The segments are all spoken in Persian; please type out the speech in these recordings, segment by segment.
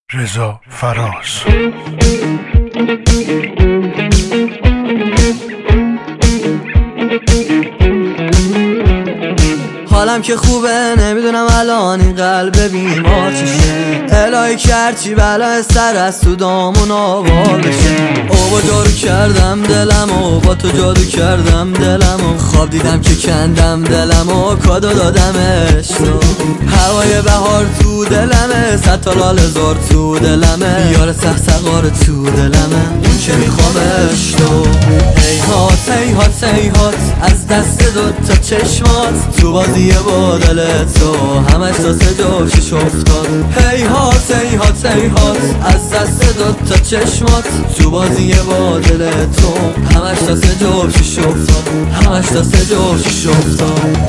رضا فراز. حالم که خوبه، نمیدونم الان این قلب بیمار چیشه. الهی کرد چی بلا سر از تو دامون آوار بشه. با جارو کردم دلم و با تو جادو کردم دلم و خواب دیدم که کندم دلم و کادو دادمش تو. هوای بهار تو دلمه، صد تا لال زار تو دلمه، یار سقسقار تو دلمه، اون که میخوامش تو. هیهات هیهات هیهات از دست دوتا چشمات، تو بازی با دل تو همش تا سه جوشش افتاد. هیهات هیهات هیهات از دست دوتا چشمات، تو بازی با دل تو همش تا سه جوشش افتاد، همش تا سه جوشش افتاد.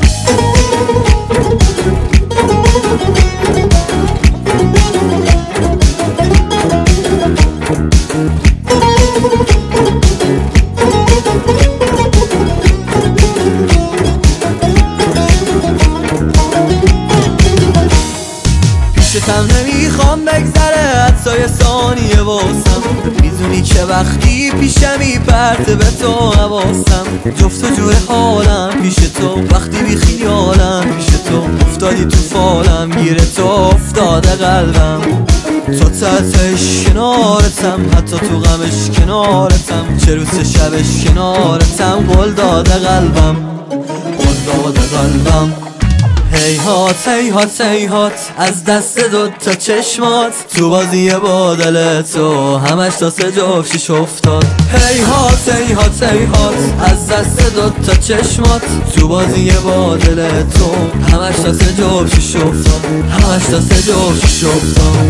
پیشتم نمیخوام بگذره حتی ثانیه واسم، میدونی که وقتی پیشمی پرده به تو حواسم. جفت و جور حالم پیش تو، وقتی بی خیالم پیش تو، افتادی تو فالم، گیره تو افتاده قلبم. تو تحتش کنارتم، حتی تو غمش کنارتم، چه روز شبش کنارتم، قول داده قلبم، قول داده قلبم. هیهات هیهات هیهات از دست دوتا چشمات، تو بازی با دل تو همش تا سه جوشش افتاد. هیهات هیهات هیهات از دست دوتا چشمات، تو بازی با دل تو همش تا سه جوشش افتاد، همش تا سه جوشش افتاد.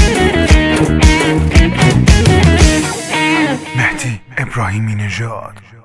مهدی ابراهیمی نژاد.